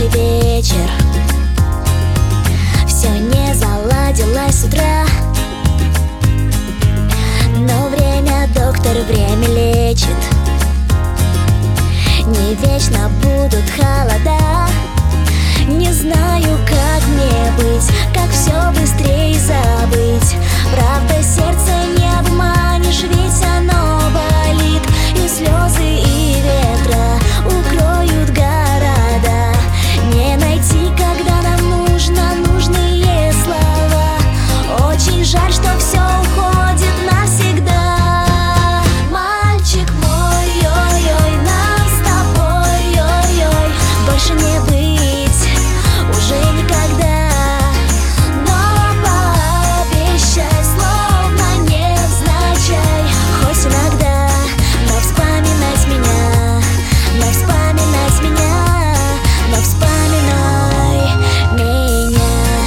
вечер. Все не заладилось с утра, но время, доктор, время лечит. Не вечно будут холода. Не знаю, как мне быть, как все быстрее забыть. Правда, сердце не обманешь, ведь оно болит. И слезы, и ветра укроют города. Не найти, когда нам нужно нужные слова. Очень жаль, что все уходит навсегда. Мальчик мой, ой-ой, нам с тобой, ой-ой, больше не быть уже никогда. Но пообещай, словно невзначай, хоть иногда, но вспоминать меня, но вспоминать меня, но вспоминай меня.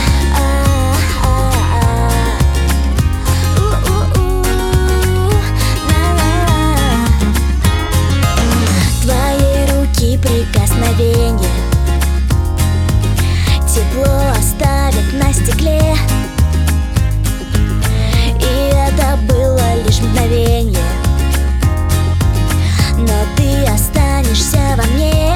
Твои руки прикосновенья тепло оставит на стекле. И это было лишь мгновенье, но ты останешься во мне.